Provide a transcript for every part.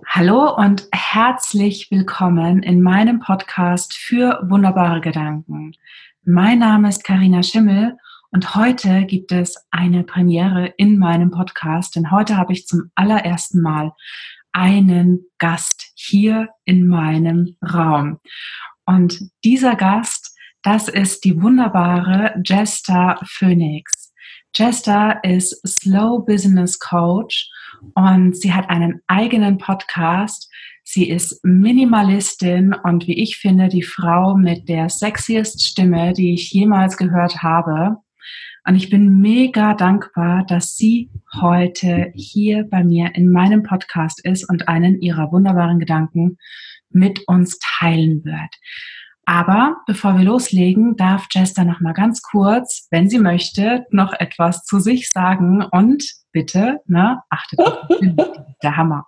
Hallo und herzlich willkommen in meinem Podcast für wunderbare Gedanken. Mein Name ist Carina Schimmel und heute gibt es eine Premiere in meinem Podcast, denn heute habe ich zum allerersten Mal einen Gast hier in meinem Raum. Und dieser Gast, das ist die wunderbare Jester Phoenix. Jester ist Slow Business Coach und sie hat einen eigenen Podcast. Sie ist Minimalistin und wie ich finde, die Frau mit der sexiest Stimme, die ich jemals gehört habe. Und ich bin mega dankbar, dass sie heute hier bei mir in meinem Podcast ist und einen ihrer wunderbaren Gedanken mit uns teilen wird. Aber bevor wir loslegen, darf Jester noch mal ganz kurz, wenn sie möchte, noch etwas zu sich sagen. Und bitte, achtet auf die Stimme, der Hammer.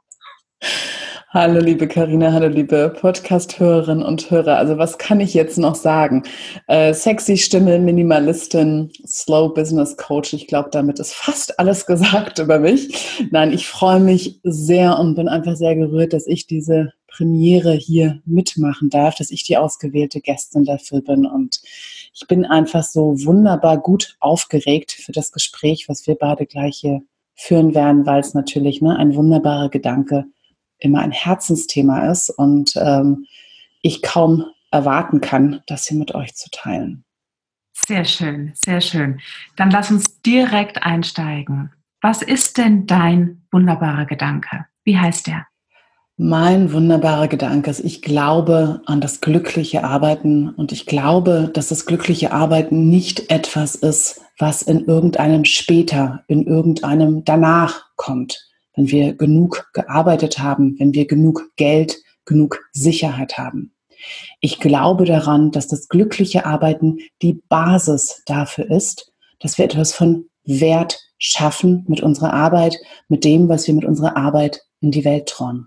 Hallo liebe Carina, hallo liebe Podcast-Hörerinnen und Hörer. Also was kann ich jetzt noch sagen? Sexy Stimme, Minimalistin, Slow Business Coach. Ich glaube, damit ist fast alles gesagt über mich. Nein, ich freue mich sehr und bin einfach sehr gerührt, dass ich diese Premiere hier mitmachen darf, dass ich die ausgewählte Gästin dafür bin. Und ich bin einfach so wunderbar gut aufgeregt für das Gespräch, was wir beide gleich hier führen werden, weil es natürlich ein wunderbarer Gedanke immer ein Herzensthema ist und ich kaum erwarten kann, das hier mit euch zu teilen. Sehr schön, sehr schön. Dann lass uns direkt einsteigen. Was ist denn dein wunderbarer Gedanke? Wie heißt der? Mein wunderbarer Gedanke ist, ich glaube an das glückliche Arbeiten und ich glaube, dass das glückliche Arbeiten nicht etwas ist, was in irgendeinem später, in irgendeinem danach kommt. Wenn wir genug gearbeitet haben, wenn wir genug Geld, genug Sicherheit haben. Ich glaube daran, dass das glückliche Arbeiten die Basis dafür ist, dass wir etwas von Wert schaffen mit unserer Arbeit, mit dem, was wir mit unserer Arbeit in die Welt trauen.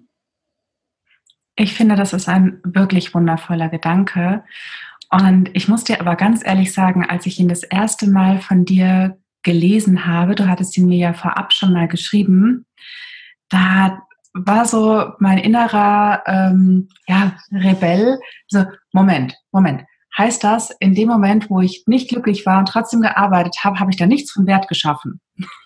Ich finde, das ist ein wirklich wundervoller Gedanke. Und ich muss dir aber ganz ehrlich sagen, als ich ihn das erste Mal von dir gelesen habe, du hattest ihn mir ja vorab schon mal geschrieben, da war so mein innerer Rebell, so Moment, heißt das, in dem Moment, wo ich nicht glücklich war und trotzdem gearbeitet habe, habe ich da nichts von Wert geschaffen?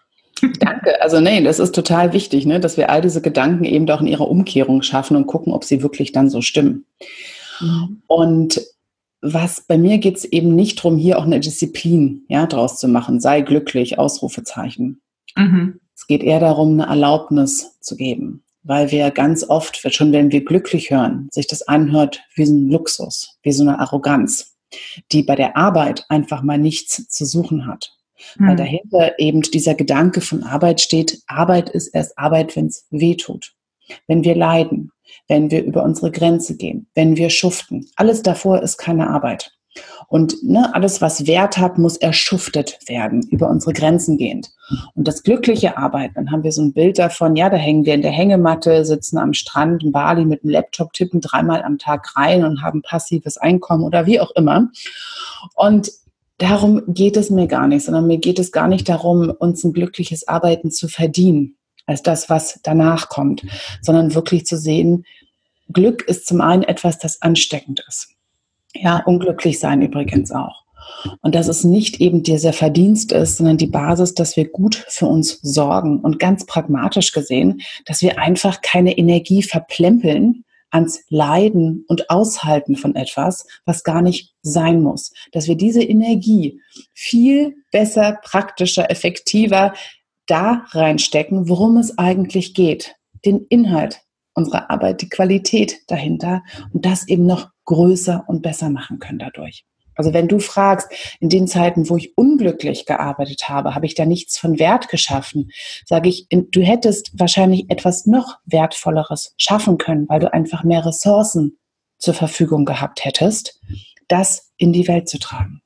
Danke. Also das ist total wichtig, dass wir all diese Gedanken eben auch in ihrer Umkehrung schaffen und gucken, ob sie wirklich dann so stimmen. Mhm. Und was bei mir geht es eben nicht darum, hier auch eine Disziplin draus zu machen. Sei glücklich, Ausrufezeichen. Mhm. Es geht eher darum, eine Erlaubnis zu geben, weil wir ganz oft, schon wenn wir glücklich hören, sich das anhört wie so ein Luxus, wie so eine Arroganz, die bei der Arbeit einfach mal nichts zu suchen hat. Weil dahinter eben dieser Gedanke von Arbeit steht, Arbeit ist erst Arbeit, wenn es weh tut. Wenn wir leiden, wenn wir über unsere Grenze gehen, wenn wir schuften. Alles davor ist keine Arbeit. Und alles, was Wert hat, muss erschuftet werden, über unsere Grenzen gehend. Und das glückliche Arbeiten, dann haben wir so ein Bild davon, da hängen wir in der Hängematte, sitzen am Strand in Bali mit einem Laptop, tippen 3-mal am Tag rein und haben passives Einkommen oder wie auch immer. Und darum geht es mir gar nicht, sondern mir geht es gar nicht darum, uns ein glückliches Arbeiten zu verdienen, als das, was danach kommt, sondern wirklich zu sehen, Glück ist zum einen etwas, das ansteckend ist. Ja, unglücklich sein übrigens auch. Und dass es nicht eben dieser Verdienst ist, sondern die Basis, dass wir gut für uns sorgen und ganz pragmatisch gesehen, dass wir einfach keine Energie verplempeln ans Leiden und Aushalten von etwas, was gar nicht sein muss. Dass wir diese Energie viel besser, praktischer, effektiver da reinstecken, worum es eigentlich geht. Den Inhalt unserer Arbeit, die Qualität dahinter und das eben noch größer und besser machen können dadurch. Also wenn du fragst, in den Zeiten, wo ich unglücklich gearbeitet habe, habe ich da nichts von Wert geschaffen, sage ich, du hättest wahrscheinlich etwas noch Wertvolleres schaffen können, weil du einfach mehr Ressourcen zur Verfügung gehabt hättest, das in die Welt zu tragen.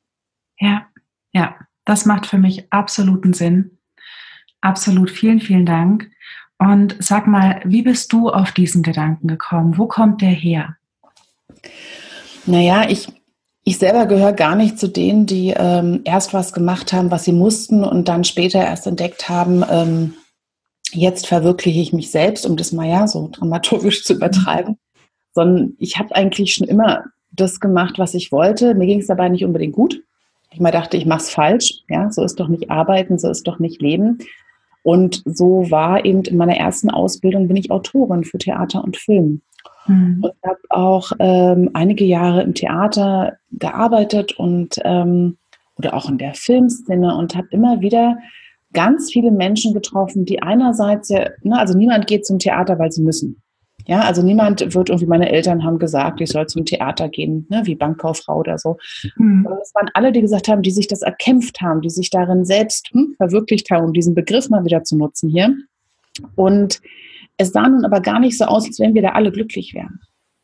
Ja, das macht für mich absoluten Sinn. Absolut, vielen, vielen Dank. Und sag mal, wie bist du auf diesen Gedanken gekommen? Wo kommt der her? Naja, ich selber gehöre gar nicht zu denen, die erst was gemacht haben, was sie mussten und dann später erst entdeckt haben, jetzt verwirkliche ich mich selbst, um das mal ja so dramaturgisch zu übertreiben, sondern ich habe eigentlich schon immer das gemacht, was ich wollte. Mir ging es dabei nicht unbedingt gut. Ich mal dachte, ich mache es falsch. Ja, so ist doch nicht Arbeiten, so ist doch nicht Leben. Und so war eben in meiner ersten Ausbildung, bin ich Autorin für Theater und Film. Und habe auch einige Jahre im Theater gearbeitet und oder auch in der Filmszene und habe immer wieder ganz viele Menschen getroffen, die einerseits ja, ne, also niemand geht zum Theater, weil sie müssen. Ja, also niemand wird irgendwie, meine Eltern haben gesagt, ich soll zum Theater gehen, ne, wie Bankkauffrau oder so. Aber es waren alle, die gesagt haben, die sich das erkämpft haben, die sich darin selbst verwirklicht haben, um diesen Begriff mal wieder zu nutzen hier. Und es sah nun aber gar nicht so aus, als wenn wir da alle glücklich wären.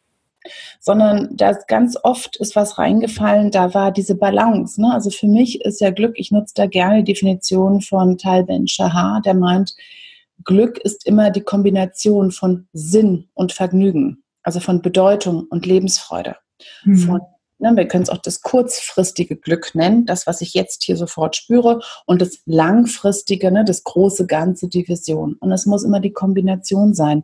Sondern da ganz oft ist was reingefallen, da war diese Balance. Ne? Also für mich ist ja Glück, ich nutze da gerne die Definition von Tal Ben-Shahar, der meint, Glück ist immer die Kombination von Sinn und Vergnügen, also von Bedeutung und Lebensfreude. Von, ne, wir können es auch das kurzfristige Glück nennen, das, was ich jetzt hier sofort spüre, und das langfristige, ne, das große Ganze, die Vision. Und es muss immer die Kombination sein.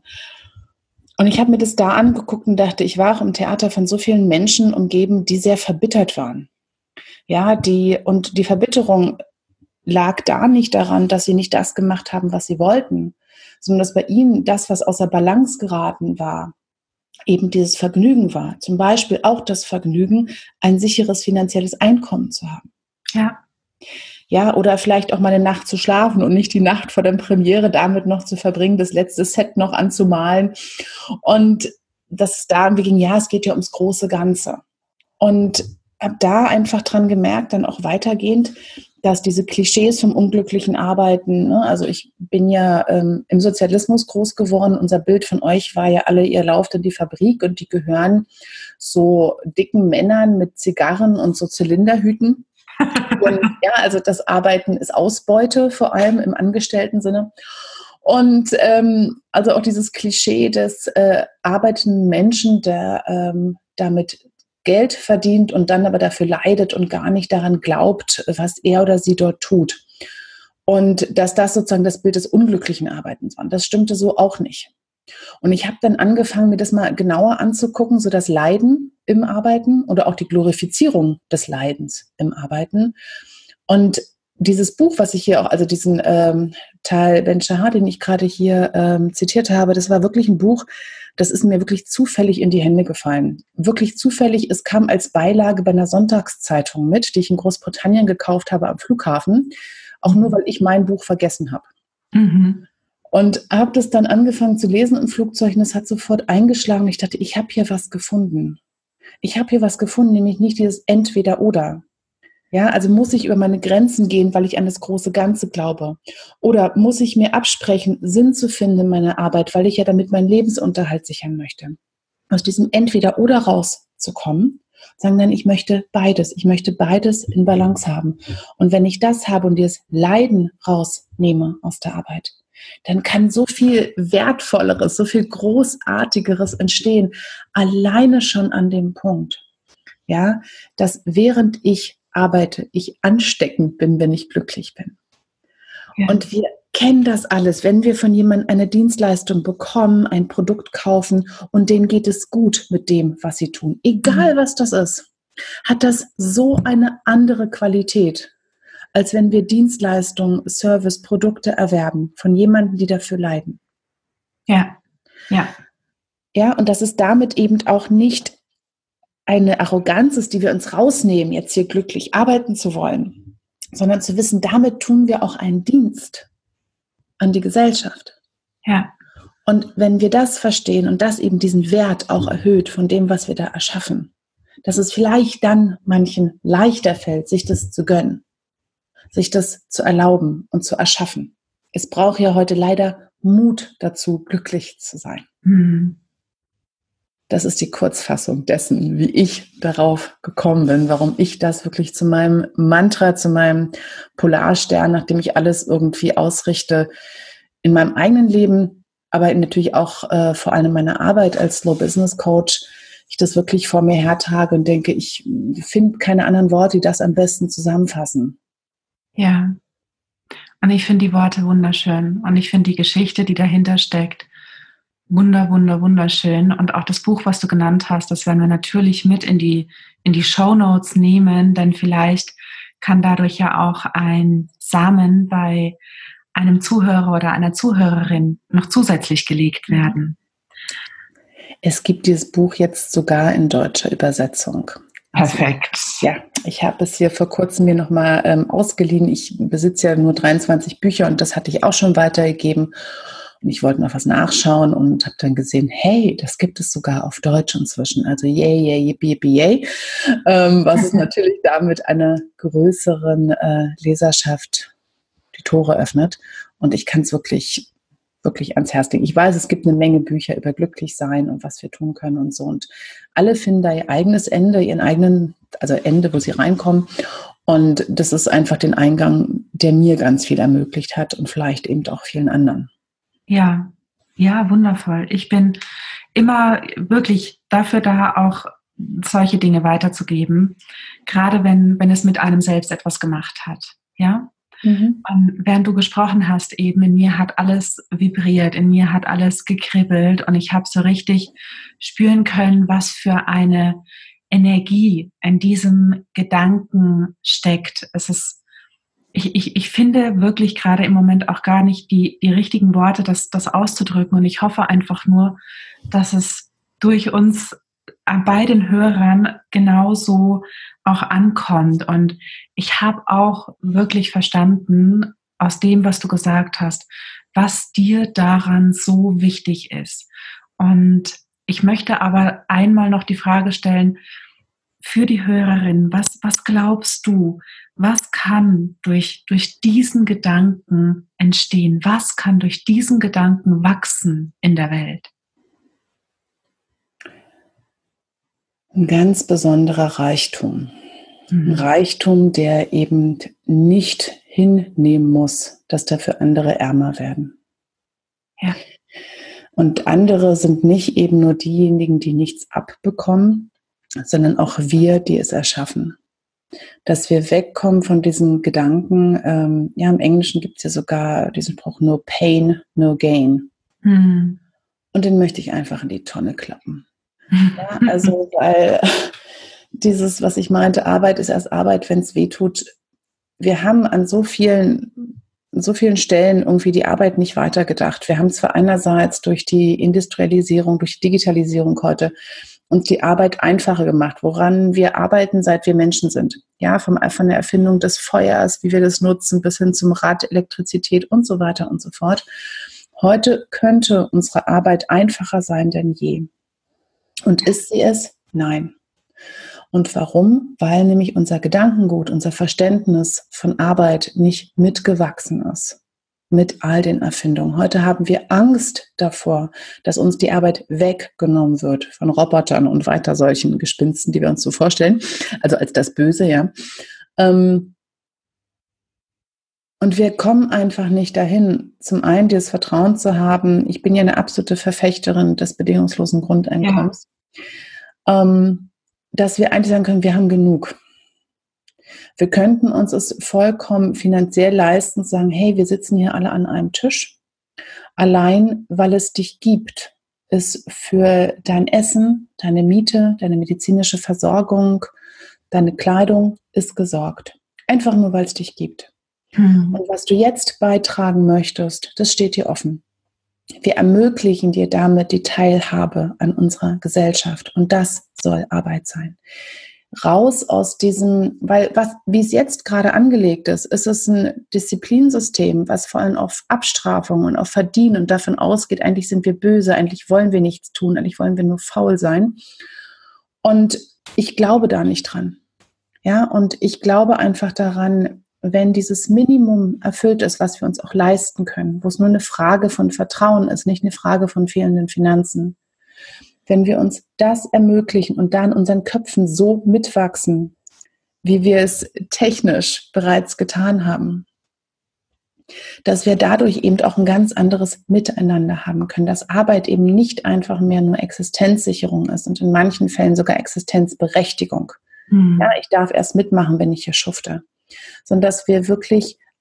Und ich habe mir das da angeguckt und dachte, ich war auch im Theater von so vielen Menschen umgeben, die sehr verbittert waren. Ja, und die Verbitterung lag da nicht daran, dass sie nicht das gemacht haben, was sie wollten, sondern dass bei ihnen das, was außer Balance geraten war, eben dieses Vergnügen war. Zum Beispiel auch das Vergnügen, ein sicheres finanzielles Einkommen zu haben. Ja. Ja, oder vielleicht auch mal eine Nacht zu schlafen und nicht die Nacht vor der Premiere damit noch zu verbringen, das letzte Set noch anzumalen. Und das da irgendwie ging, ja, es geht ja ums große Ganze. Und habe da einfach dran gemerkt, dann auch weitergehend, dass diese Klischees vom unglücklichen Arbeiten, ne, also ich bin ja im Sozialismus groß geworden, unser Bild von euch war ja alle, ihr lauft in die Fabrik und die gehören so dicken Männern mit Zigarren und so Zylinderhüten. Und ja, also das Arbeiten ist Ausbeute, vor allem im Angestellten-Sinne. Und also auch dieses Klischee des arbeitenden Menschen, der damit Geld verdient und dann aber dafür leidet und gar nicht daran glaubt, was er oder sie dort tut. Und dass das sozusagen das Bild des unglücklichen Arbeitens war. Das stimmte so auch nicht. Und ich habe dann angefangen, mir das mal genauer anzugucken, so das Leiden im Arbeiten oder auch die Glorifizierung des Leidens im Arbeiten. Und dieses Buch, was ich hier auch, also diesen Tal Ben-Shahar, den ich gerade hier zitiert habe, das war wirklich ein Buch, das ist mir wirklich zufällig in die Hände gefallen. Wirklich zufällig, es kam als Beilage bei einer Sonntagszeitung mit, die ich in Großbritannien gekauft habe am Flughafen, auch nur, weil ich mein Buch vergessen habe. Und habe das dann angefangen zu lesen im Flugzeug und es hat sofort eingeschlagen. Ich dachte, ich habe hier was gefunden. Ich habe hier was gefunden, nämlich nicht dieses Entweder-Oder. Ja, also muss ich über meine Grenzen gehen, weil ich an das große Ganze glaube? Oder muss ich mir absprechen, Sinn zu finden in meiner Arbeit, weil ich ja damit meinen Lebensunterhalt sichern möchte? Aus diesem Entweder-Oder rauszukommen, sagen dann, ich möchte beides in Balance haben. Und wenn ich das habe und dieses Leiden rausnehme aus der Arbeit, dann kann so viel Wertvolleres, so viel Großartigeres entstehen, alleine schon an dem Punkt, ja, dass während ich arbeite, ich ansteckend bin, wenn ich glücklich bin. Ja. Und wir kennen das alles, wenn wir von jemandem eine Dienstleistung bekommen, ein Produkt kaufen und denen geht es gut mit dem, was sie tun. Egal, was das ist, hat das so eine andere Qualität, als wenn wir Dienstleistungen, Service, Produkte erwerben von jemandem, die dafür leiden. Ja, ja. Ja, und dass es damit eben auch nicht eine Arroganz ist, die wir uns rausnehmen, jetzt hier glücklich arbeiten zu wollen, sondern zu wissen, damit tun wir auch einen Dienst an die Gesellschaft. Ja. Und wenn wir das verstehen und das eben diesen Wert auch erhöht von dem, was wir da erschaffen, dass es vielleicht dann manchen leichter fällt, sich das zu gönnen, sich das zu erlauben und zu erschaffen. Es braucht ja heute leider Mut dazu, glücklich zu sein. Das ist die Kurzfassung dessen, wie ich darauf gekommen bin, warum ich das wirklich zu meinem Mantra, zu meinem Polarstern, nachdem ich alles irgendwie ausrichte, in meinem eigenen Leben, aber natürlich auch vor allem meiner Arbeit als Slow Business Coach, ich das wirklich vor mir hertrage und denke, ich finde keine anderen Worte, die das am besten zusammenfassen. Ja. Und ich finde die Worte wunderschön. Und ich finde die Geschichte, die dahinter steckt, wunderschön. Und auch das Buch, was du genannt hast, das werden wir natürlich mit in die Shownotes nehmen, denn vielleicht kann dadurch ja auch ein Samen bei einem Zuhörer oder einer Zuhörerin noch zusätzlich gelegt werden. Es gibt dieses Buch jetzt sogar in deutscher Übersetzung. Perfekt. Also, ja, ich habe es hier vor kurzem mir nochmal ausgeliehen. Ich besitze ja nur 23 Bücher und das hatte ich auch schon weitergegeben. Und ich wollte noch was nachschauen und habe dann gesehen, hey, das gibt es sogar auf Deutsch inzwischen. Also yay, yippie, yay. Was es natürlich damit einer größeren Leserschaft die Tore öffnet. Und ich kann es wirklich ans Herz legen. Ich weiß, es gibt eine Menge Bücher über Glücklichsein und was wir tun können und so. Und alle finden da ihr eigenes Ende, ihren eigenen, also Ende, wo sie reinkommen. Und das ist einfach den Eingang, der mir ganz viel ermöglicht hat und vielleicht eben auch vielen anderen. Ja, wundervoll. Ich bin immer wirklich dafür da, auch solche Dinge weiterzugeben, gerade wenn es mit einem selbst etwas gemacht hat. Ja. Während du gesprochen hast, eben in mir hat alles vibriert, in mir hat alles gekribbelt und ich habe so richtig spüren können, was für eine Energie in diesem Gedanken steckt. Es ist, ich finde wirklich gerade im Moment auch gar nicht die richtigen Worte, das auszudrücken, und ich hoffe einfach nur, dass es durch uns bei den Hörern genauso auch ankommt. Und ich habe auch wirklich verstanden, aus dem, was du gesagt hast, was dir daran so wichtig ist. Und ich möchte aber einmal noch die Frage stellen, für die Hörerin, was glaubst du, was kann durch diesen Gedanken entstehen? Was kann durch diesen Gedanken wachsen in der Welt? Ein ganz besonderer Reichtum. Ein Reichtum, der eben nicht hinnehmen muss, dass dafür andere ärmer werden. Ja. Und andere sind nicht eben nur diejenigen, die nichts abbekommen, sondern auch wir, die es erschaffen. Dass wir wegkommen von diesen Gedanken, im Englischen gibt es ja sogar diesen Spruch, no pain, no gain. Und den möchte ich einfach in die Tonne klappen. Ja, also, weil dieses, was ich meinte, Arbeit ist erst Arbeit, wenn es weh tut. Wir haben an so vielen Stellen irgendwie die Arbeit nicht weitergedacht. Wir haben zwar einerseits durch die Industrialisierung, durch die Digitalisierung heute uns die Arbeit einfacher gemacht, woran wir arbeiten, seit wir Menschen sind. Ja, von der Erfindung des Feuers, wie wir das nutzen, bis hin zum Rad, Elektrizität und so weiter und so fort. Heute könnte unsere Arbeit einfacher sein denn je. Und ist sie es? Nein. Und warum? Weil nämlich unser Gedankengut, unser Verständnis von Arbeit nicht mitgewachsen ist mit all den Erfindungen. Heute haben wir Angst davor, dass uns die Arbeit weggenommen wird von Robotern und weiter solchen Gespinsten, die wir uns so vorstellen, also als das Böse, ja. Und wir kommen einfach nicht dahin, zum einen dieses Vertrauen zu haben. Ich bin ja eine absolute Verfechterin des bedingungslosen Grundeinkommens. Ja. Dass wir eigentlich sagen können, wir haben genug. Wir könnten uns es vollkommen finanziell leisten, zu sagen, hey, wir sitzen hier alle an einem Tisch. Allein, weil es dich gibt, ist für dein Essen, deine Miete, deine medizinische Versorgung, deine Kleidung ist gesorgt. Einfach nur, weil es dich gibt. Und was du jetzt beitragen möchtest, das steht dir offen. Wir ermöglichen dir damit die Teilhabe an unserer Gesellschaft. Und das soll Arbeit sein. Raus aus diesem, weil wie es jetzt gerade angelegt ist es ein Disziplinsystem, was vor allem auf Abstrafung und auf Verdienen und davon ausgeht, eigentlich sind wir böse, eigentlich wollen wir nichts tun, eigentlich wollen wir nur faul sein. Und ich glaube da nicht dran. Ja, und ich glaube einfach daran, wenn dieses Minimum erfüllt ist, was wir uns auch leisten können, wo es nur eine Frage von Vertrauen ist, nicht eine Frage von fehlenden Finanzen. Wenn wir uns das ermöglichen und da in unseren Köpfen so mitwachsen, wie wir es technisch bereits getan haben, dass wir dadurch eben auch ein ganz anderes Miteinander haben können, dass Arbeit eben nicht einfach mehr nur Existenzsicherung ist und in manchen Fällen sogar Existenzberechtigung. Ja, ich darf erst mitmachen, wenn ich hier schufte. Sondern dass wir wirklich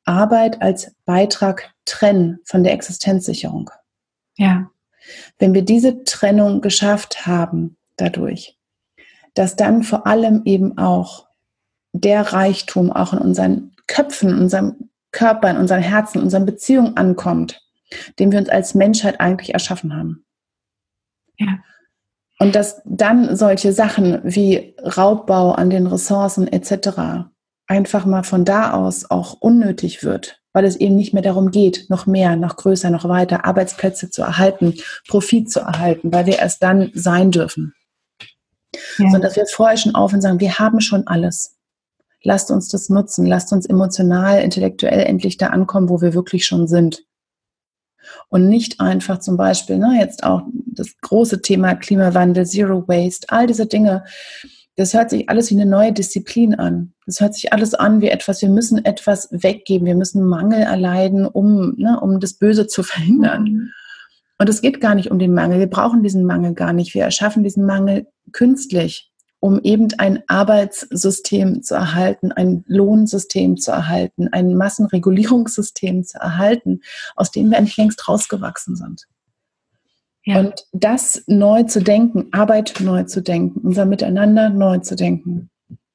Arbeit als Beitrag trennen von der Existenzsicherung. Ja. Wenn wir diese Trennung geschafft haben dadurch, dass dann vor allem eben auch der Reichtum auch in unseren Köpfen, in unserem Körper, in unseren Herzen, in unseren Beziehungen ankommt, den wir uns als Menschheit eigentlich erschaffen haben. Ja. Und dass dann solche Sachen wie Raubbau an den Ressourcen etc. einfach mal von da aus auch unnötig wird, weil es eben nicht mehr darum geht, noch mehr, noch größer, noch weiter Arbeitsplätze zu erhalten, Profit zu erhalten, weil wir erst dann sein dürfen. Ja. Sondern dass wir vorher schon aufhören und sagen, wir haben schon alles. Lasst uns das nutzen, lasst uns emotional, intellektuell endlich da ankommen, wo wir wirklich schon sind. Und nicht einfach zum Beispiel, jetzt auch das große Thema Klimawandel, Zero Waste, all diese Dinge, das hört sich alles wie eine neue Disziplin an. Das hört sich alles an wie etwas, wir müssen etwas weggeben, wir müssen Mangel erleiden, um das Böse zu verhindern. Und es geht gar nicht um den Mangel, wir brauchen diesen Mangel gar nicht, wir erschaffen diesen Mangel künstlich, um eben ein Arbeitssystem zu erhalten, ein Lohnsystem zu erhalten, ein Massenregulierungssystem zu erhalten, aus dem wir eigentlich längst rausgewachsen sind. Ja. Und das neu zu denken, Arbeit neu zu denken, unser Miteinander neu zu denken,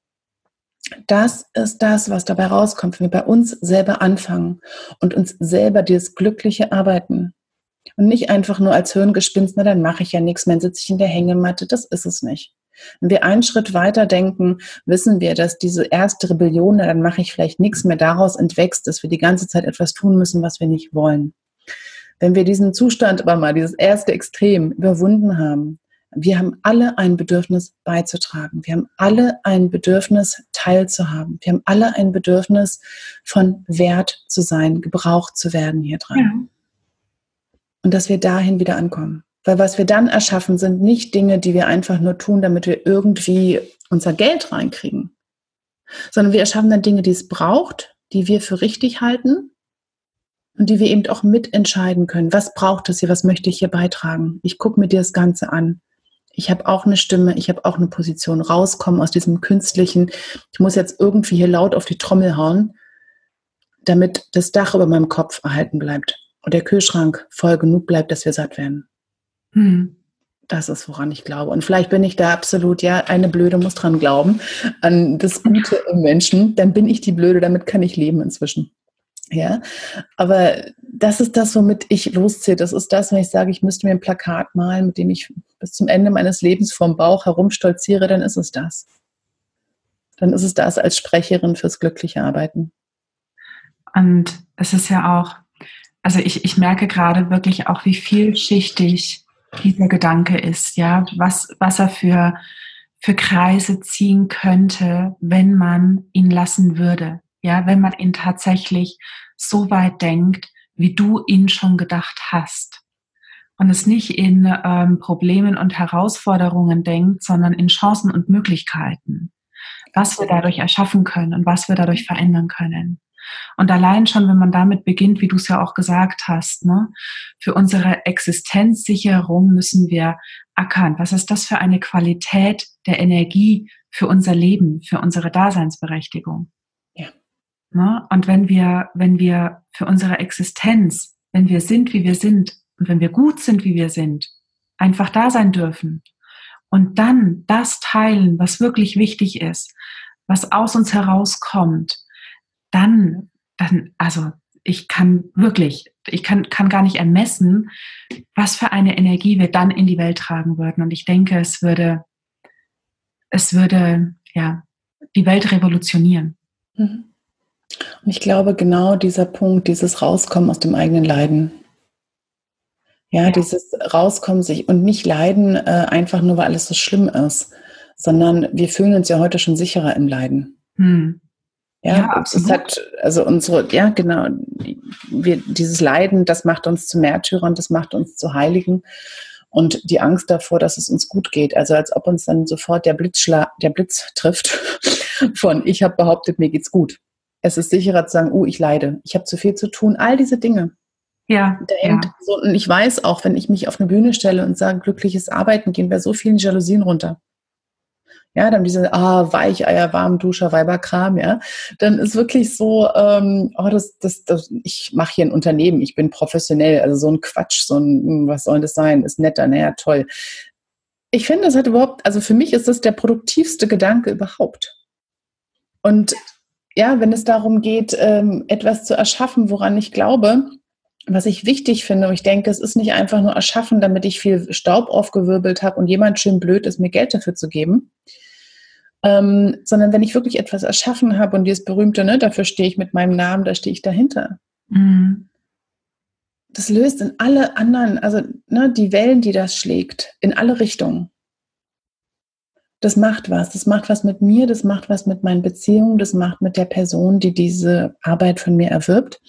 das ist das, was dabei rauskommt, wenn wir bei uns selber anfangen und uns selber dieses glückliche Arbeiten und nicht einfach nur als Hirngespinst, dann mache ich ja nichts mehr, dann sitze ich in der Hängematte, das ist es nicht. Wenn wir einen Schritt weiter denken, wissen wir, dass diese erste Rebellion, dann mache ich vielleicht nichts mehr, daraus entwächst, dass wir die ganze Zeit etwas tun müssen, was wir nicht wollen. Wenn wir diesen Zustand aber mal, dieses erste Extrem überwunden haben, wir haben alle ein Bedürfnis beizutragen. Wir haben alle ein Bedürfnis teilzuhaben. Wir haben alle ein Bedürfnis von Wert zu sein, gebraucht zu werden hier dran. Ja. Und dass wir dahin wieder ankommen. Weil was wir dann erschaffen, sind nicht Dinge, die wir einfach nur tun, damit wir irgendwie unser Geld reinkriegen. Sondern wir erschaffen dann Dinge, die es braucht, die wir für richtig halten und die wir eben auch mitentscheiden können. Was braucht es hier? Was möchte ich hier beitragen? Ich gucke mir dir das Ganze an. Ich habe auch eine Stimme, ich habe auch eine Position. Rauskommen aus diesem künstlichen, ich muss jetzt irgendwie hier laut auf die Trommel hauen, damit das Dach über meinem Kopf erhalten bleibt und der Kühlschrank voll genug bleibt, dass wir satt werden. Das ist, woran ich glaube. Und vielleicht bin ich da absolut, eine Blöde muss dran glauben, an das Gute im Menschen. Dann bin ich die Blöde, damit kann ich leben inzwischen. Ja, aber das ist das, womit ich losziehe. Das ist das, wenn ich sage, ich müsste mir ein Plakat malen, mit dem ich bis zum Ende meines Lebens vorm Bauch herumstolziere, dann ist es das. Dann ist es das als Sprecherin fürs glückliche Arbeiten. Und es ist ja auch, also ich merke gerade wirklich auch, wie vielschichtig dieser Gedanke ist, ja, was er für Kreise ziehen könnte, wenn man ihn lassen würde, ja, wenn man ihn tatsächlich so weit denkt, wie du ihn schon gedacht hast und es nicht in Problemen und Herausforderungen denkt, sondern in Chancen und Möglichkeiten, was wir dadurch erschaffen können und was wir dadurch verändern können. Und allein schon, wenn man damit beginnt, wie du es ja auch gesagt hast, für unsere Existenzsicherung müssen wir ackern. Was ist das für eine Qualität der Energie für unser Leben, für unsere Daseinsberechtigung? Ja. Und wenn wir für unsere Existenz, wenn wir sind, wie wir sind und wenn wir gut sind, wie wir sind, einfach da sein dürfen und dann das teilen, was wirklich wichtig ist, was aus uns herauskommt, dann, also ich kann gar nicht ermessen, was für eine Energie wir dann in die Welt tragen würden. Und ich denke, es würde die Welt revolutionieren. Und ich glaube, genau dieser Punkt, dieses Rauskommen aus dem eigenen Leiden. Ja, dieses Rauskommen sich und nicht leiden, einfach nur, weil alles so schlimm ist, sondern wir fühlen uns ja heute schon sicherer im Leiden. Ja, absolut. Es hat, dieses Leiden, das macht uns zu Märtyrern, das macht uns zu Heiligen und die Angst davor, dass es uns gut geht, also als ob uns dann sofort der Blitz trifft von ich habe behauptet, mir geht's gut. Es ist sicherer zu sagen, ich leide, ich habe zu viel zu tun, all diese Dinge. Ja. So, und ich weiß auch, wenn ich mich auf eine Bühne stelle und sage, glückliches Arbeiten, gehen bei so vielen Jalousien runter. ja, dann diese Weicheier, Warmduscher, Weiberkram, ja, dann ist wirklich so, ich mache hier ein Unternehmen, ich bin professionell, also so ein Quatsch, was soll das sein, ist netter, naja, toll. Ich finde, das hat überhaupt, also für mich ist das der produktivste Gedanke überhaupt. Und ja, wenn es darum geht, etwas zu erschaffen, woran ich glaube, was ich wichtig finde, und ich denke, es ist nicht einfach nur erschaffen, damit ich viel Staub aufgewirbelt habe und jemand schön blöd ist, mir Geld dafür zu geben, sondern wenn ich wirklich etwas erschaffen habe und dieses berühmte, ne, dafür stehe ich mit meinem Namen, da stehe ich dahinter. Mhm. Das löst in alle anderen, also ne, die Wellen, die das schlägt, in alle Richtungen. Das macht was mit mir, das macht was mit meinen Beziehungen, das macht mit der Person, die diese Arbeit von mir erwirbt.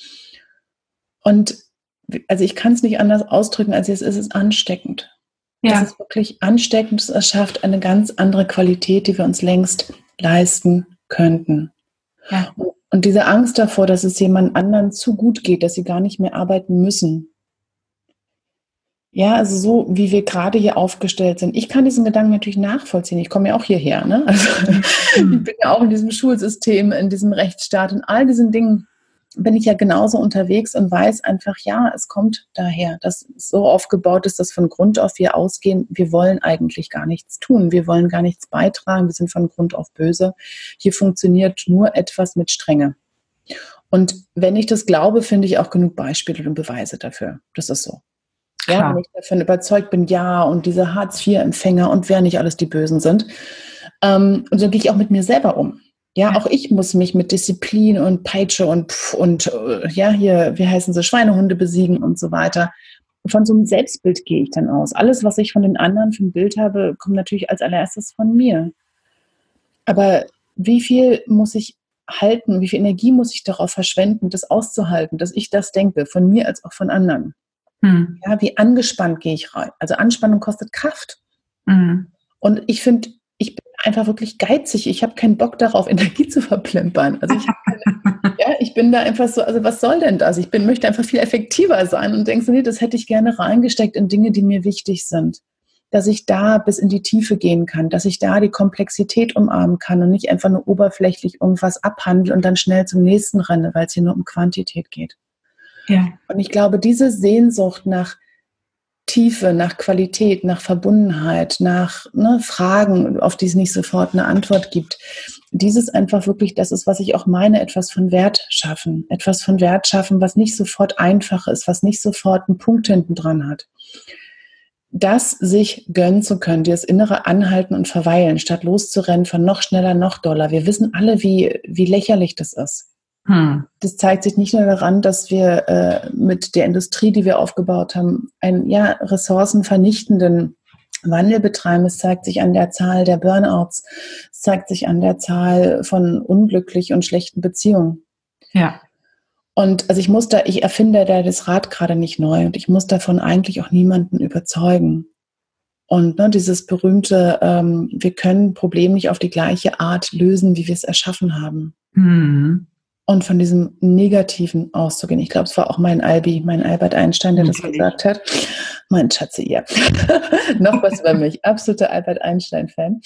Und also ich kann es nicht anders ausdrücken, als es ist ansteckend. Ja. Es ist wirklich ansteckend, es erschafft eine ganz andere Qualität, die wir uns längst leisten könnten. Ja. Und diese Angst davor, dass es jemand anderen zu gut geht, dass sie gar nicht mehr arbeiten müssen. Ja, also so wie wir gerade hier aufgestellt sind. Ich kann diesen Gedanken natürlich nachvollziehen. Ich komme ja auch hierher. Ne? Also ich bin ja auch in diesem Schulsystem, in diesem Rechtsstaat und all diesen Dingen bin ich ja genauso unterwegs und weiß einfach, ja, es kommt daher, dass es so aufgebaut ist, dass von Grund auf wir ausgehen, wir wollen eigentlich gar nichts tun, wir wollen gar nichts beitragen, wir sind von Grund auf böse. Hier funktioniert nur etwas mit Strenge. Und wenn ich das glaube, finde ich auch genug Beispiele und Beweise dafür. Das ist so. Ja, wenn ich davon überzeugt bin, ja, und diese Hartz-IV-Empfänger und wer nicht alles die Bösen sind. Und so gehe ich auch mit mir selber um. Ja, auch ich muss mich mit Disziplin und Peitsche und ja, hier, wie heißen sie, Schweinehunde besiegen und so weiter. Von so einem Selbstbild gehe ich dann aus. Alles, was ich von den anderen für ein Bild habe, kommt natürlich als allererstes von mir. Aber wie viel muss ich halten, wie viel Energie muss ich darauf verschwenden, das auszuhalten, dass ich das denke, von mir als auch von anderen? Ja, wie angespannt gehe ich rein? Also Anspannung kostet Kraft. Und ich finde, ich bin einfach wirklich geizig. Ich habe keinen Bock darauf, Energie zu verplempern. Also ich bin da einfach so, also was soll denn das? Ich möchte einfach viel effektiver sein und denke so, nee, das hätte ich gerne reingesteckt in Dinge, die mir wichtig sind. Dass ich da bis in die Tiefe gehen kann, dass ich da die Komplexität umarmen kann und nicht einfach nur oberflächlich irgendwas abhandle und dann schnell zum nächsten renne, weil es hier nur um Quantität geht. Ja. Und ich glaube, diese Sehnsucht nach Tiefe, nach Qualität, nach Verbundenheit, nach Fragen, auf die es nicht sofort eine Antwort gibt, dieses einfach wirklich, das ist, was ich auch meine, etwas von Wert schaffen, was nicht sofort einfach ist, was nicht sofort einen Punkt hinten dran hat. Das sich gönnen zu können, dieses innere Anhalten und Verweilen, statt loszurennen von noch schneller, noch doller. Wir wissen alle, wie lächerlich das ist. Das zeigt sich nicht nur daran, dass wir mit der Industrie, die wir aufgebaut haben, einen ressourcenvernichtenden Wandel betreiben. Es zeigt sich an der Zahl der Burnouts. Es zeigt sich an der Zahl von unglücklich und schlechten Beziehungen. Ja. Und also ich erfinde da das Rad gerade nicht neu und ich muss davon eigentlich auch niemanden überzeugen. Und dieses berühmte, wir können ein Problem nicht auf die gleiche Art lösen, wie wir es erschaffen haben. Und von diesem Negativen auszugehen. Ich glaube, es war auch mein Albert Einstein, der das gesagt hat. Mein Schatzi, ja. Noch was über mich. Absoluter Albert Einstein-Fan.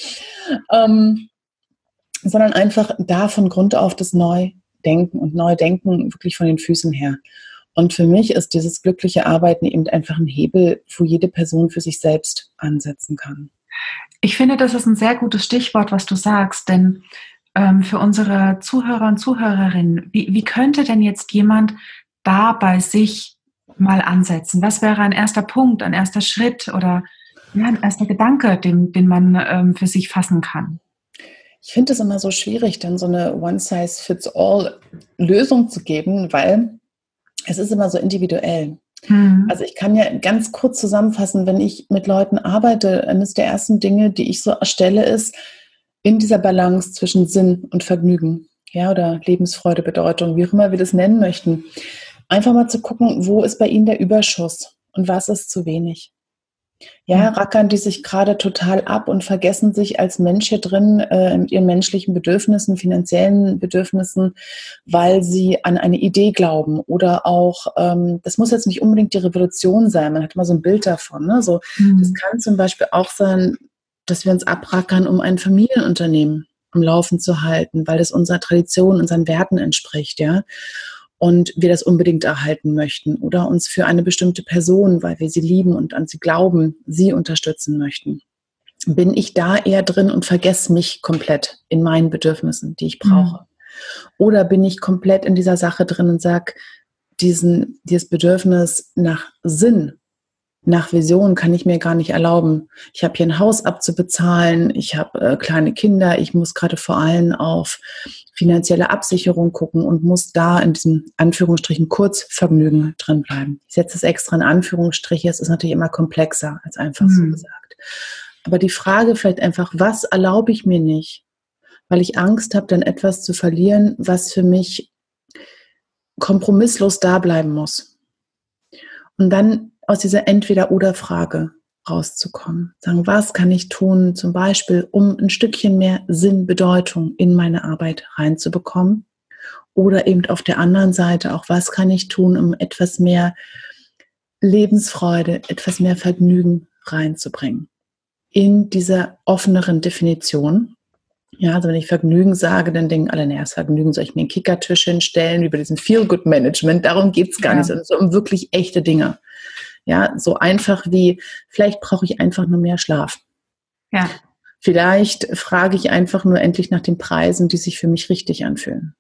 Sondern einfach da von Grund auf das Neudenken und Neudenken wirklich von den Füßen her. Und für mich ist dieses glückliche Arbeiten eben einfach ein Hebel, wo jede Person für sich selbst ansetzen kann. Ich finde, das ist ein sehr gutes Stichwort, was du sagst, denn für unsere Zuhörer und Zuhörerinnen, wie könnte denn jetzt jemand da bei sich mal ansetzen? Was wäre ein erster Punkt, ein erster Schritt oder ein erster Gedanke, den man für sich fassen kann? Ich finde es immer so schwierig, dann so eine One-Size-Fits-All-Lösung zu geben, weil es ist immer so individuell. Also ich kann ja ganz kurz zusammenfassen, wenn ich mit Leuten arbeite, eines der ersten Dinge, die ich so erstelle, ist, in dieser Balance zwischen Sinn und Vergnügen, ja, oder Lebensfreude, Bedeutung, wie auch immer wir das nennen möchten, einfach mal zu gucken, wo ist bei Ihnen der Überschuss und was ist zu wenig. Ja, rackern die sich gerade total ab und vergessen sich als Mensch hier drin mit ihren menschlichen Bedürfnissen, finanziellen Bedürfnissen, weil sie an eine Idee glauben oder auch, das muss jetzt nicht unbedingt die Revolution sein, man hat immer so ein Bild davon, ne? So, das kann zum Beispiel auch sein, dass wir uns abrackern, um ein Familienunternehmen am Laufen zu halten, weil das unserer Tradition, unseren Werten entspricht, ja. Und wir das unbedingt erhalten möchten oder uns für eine bestimmte Person, weil wir sie lieben und an sie glauben, sie unterstützen möchten. Bin ich da eher drin und vergesse mich komplett in meinen Bedürfnissen, die ich brauche? Oder bin ich komplett in dieser Sache drin und sage, dieses Bedürfnis nach Sinn, nach Vision kann ich mir gar nicht erlauben. Ich habe hier ein Haus abzubezahlen, ich habe kleine Kinder, ich muss gerade vor allem auf finanzielle Absicherung gucken und muss da in diesem Anführungsstrichen Kurzvergnügen drin bleiben. Ich setze es extra in Anführungsstriche, es ist natürlich immer komplexer als einfach so gesagt. Aber die Frage vielleicht einfach, was erlaube ich mir nicht? Weil ich Angst habe, dann etwas zu verlieren, was für mich kompromisslos da bleiben muss. Und dann aus dieser Entweder-oder-Frage rauszukommen. Sagen, was kann ich tun, zum Beispiel, um ein Stückchen mehr Sinn, Bedeutung in meine Arbeit reinzubekommen? Oder eben auf der anderen Seite auch, was kann ich tun, um etwas mehr Lebensfreude, etwas mehr Vergnügen reinzubringen? In dieser offeneren Definition. Ja, also wenn ich Vergnügen sage, dann denken alle, naja, das Vergnügen soll ich mir einen Kickertisch hinstellen, über diesen Feel-Good-Management, darum geht es gar nicht, sondern so um wirklich echte Dinge. Ja, so einfach wie, vielleicht brauche ich einfach nur mehr Schlaf. Ja. Vielleicht frage ich einfach nur endlich nach den Preisen, die sich für mich richtig anfühlen.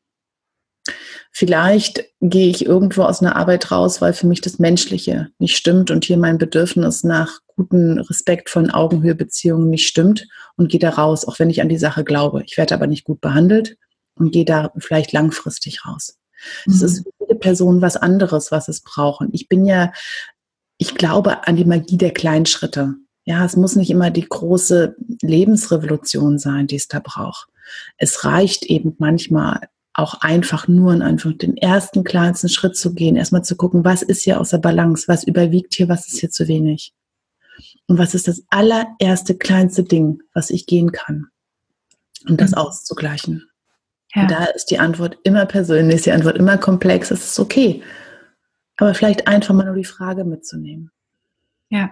Vielleicht gehe ich irgendwo aus einer Arbeit raus, weil für mich das Menschliche nicht stimmt und hier mein Bedürfnis nach guten, respektvollen Augenhöhe-Beziehungen nicht stimmt und gehe da raus, auch wenn ich an die Sache glaube. Ich werde aber nicht gut behandelt und gehe da vielleicht langfristig raus. Es ist für jede Person was anderes, was es braucht. Und ich glaube an die Magie der kleinen Schritte. Ja, es muss nicht immer die große Lebensrevolution sein, die es da braucht. Es reicht eben manchmal auch einfach nur den ersten kleinsten Schritt zu gehen, erstmal zu gucken, was ist hier außer Balance, was überwiegt hier, was ist hier zu wenig. Und was ist das allererste, kleinste Ding, was ich gehen kann, um das auszugleichen. Ja. Und da ist die Antwort immer persönlich, ist die Antwort immer komplex, das ist okay. Aber vielleicht einfach mal nur die Frage mitzunehmen. Ja.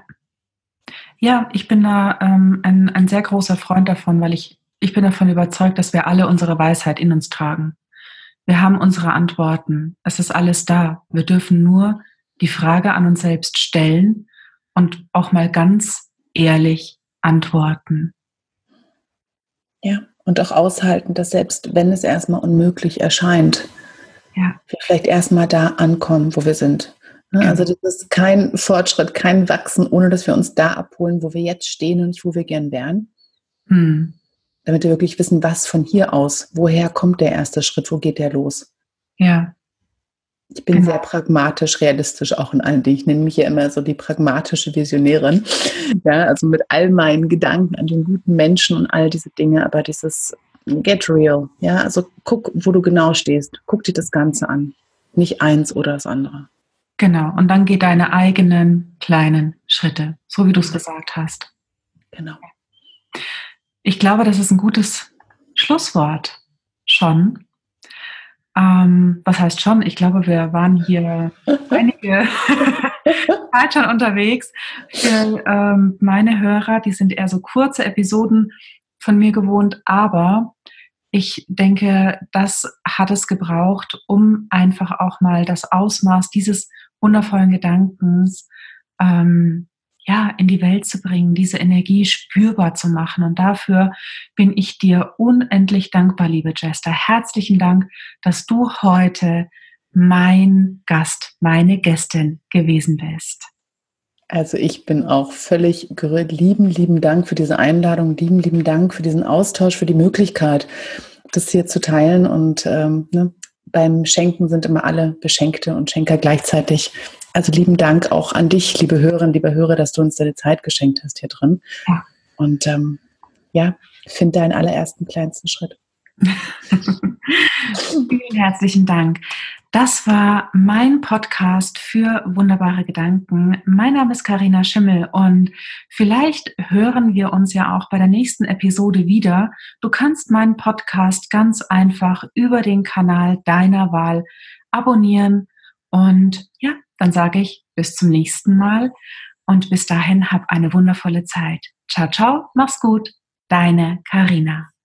Ja, ich bin da ein sehr großer Freund davon, weil ich bin davon überzeugt, dass wir alle unsere Weisheit in uns tragen. Wir haben unsere Antworten. Es ist alles da. Wir dürfen nur die Frage an uns selbst stellen und auch mal ganz ehrlich antworten. Ja, und auch aushalten, dass selbst wenn es erstmal unmöglich erscheint, wir vielleicht erstmal da ankommen, wo wir sind. Also das ist kein Fortschritt, kein Wachsen, ohne dass wir uns da abholen, wo wir jetzt stehen und nicht, wo wir gern wären. Damit wir wirklich wissen, was von hier aus, woher kommt der erste Schritt, wo geht der los? Ja. Ich bin sehr pragmatisch, realistisch auch in allen Dingen. Ich nenne mich ja immer so die pragmatische Visionärin. Ja, also mit all meinen Gedanken an den guten Menschen und all diese Dinge, aber dieses Get real. Ja, also guck, wo du genau stehst. Guck dir das Ganze an. Nicht eins oder das andere. Genau. Und dann geh deine eigenen kleinen Schritte, so wie du es gesagt hast. Genau. Ich glaube, das ist ein gutes Schlusswort schon. Was heißt schon? Ich glaube, wir waren hier einige Zeit schon unterwegs. Für meine Hörer, die sind eher so kurze Episoden von mir gewohnt, aber ich denke, das hat es gebraucht, um einfach auch mal das Ausmaß dieses wundervollen Gedankens in die Welt zu bringen, diese Energie spürbar zu machen. Und dafür bin ich dir unendlich dankbar, liebe Jester. Herzlichen Dank, dass du heute mein Gast, meine Gästin gewesen bist. Also ich bin auch völlig gerührt. Lieben Dank für diese Einladung. Lieben Dank für diesen Austausch, für die Möglichkeit, das hier zu teilen. Und beim Schenken sind immer alle Beschenkte und Schenker gleichzeitig. Also lieben Dank auch an dich, liebe Hörerinnen, liebe Hörer, dass du uns deine Zeit geschenkt hast hier drin. Ja. Und find deinen allerersten kleinsten Schritt. Vielen herzlichen Dank. Das war mein Podcast für wunderbare Gedanken. Mein Name ist Carina Schimmel und vielleicht hören wir uns ja auch bei der nächsten Episode wieder. Du kannst meinen Podcast ganz einfach über den Kanal deiner Wahl abonnieren und dann sage ich bis zum nächsten Mal und bis dahin hab eine wundervolle Zeit. Ciao, ciao, mach's gut, deine Carina.